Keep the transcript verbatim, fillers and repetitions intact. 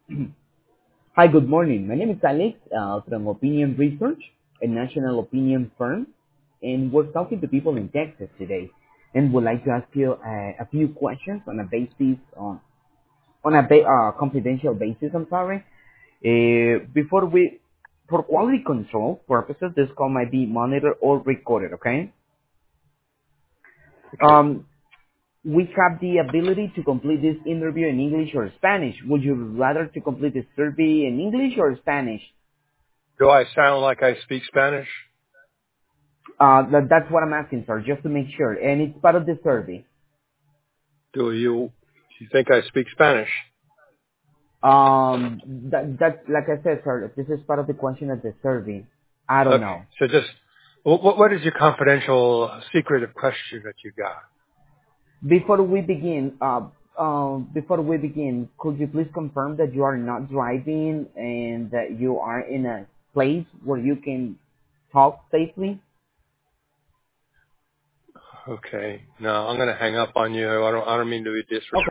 Hi, good morning. My name is Alex uh, from Opinion Research, a national opinion firm, and we're talking to people in Texas today, and would like to ask you uh, a few questions on a basis on on a ba- uh, confidential basis. I'm sorry. Uh, before we, for quality control purposes, this call might be monitored or recorded. Okay. Okay. Um, we have the ability to complete this interview in English or Spanish. Would you rather to complete the survey in English or Spanish? Do I sound like I speak Spanish? Uh, that, that's what I'm asking, sir, just to make sure. And it's part of the survey. Do you, you think I speak Spanish? Um, that, that, like I said, sir, this is part of the question of the survey. I don't Okay. know. So just, what, what is your confidential secretive question that you got? Before we begin, uh, um, before we begin, could you please confirm that you are not driving and that you are in a place where you can talk safely? Okay. No, I'm going to hang up on you. I don't, I don't mean to be disrespectful. Okay.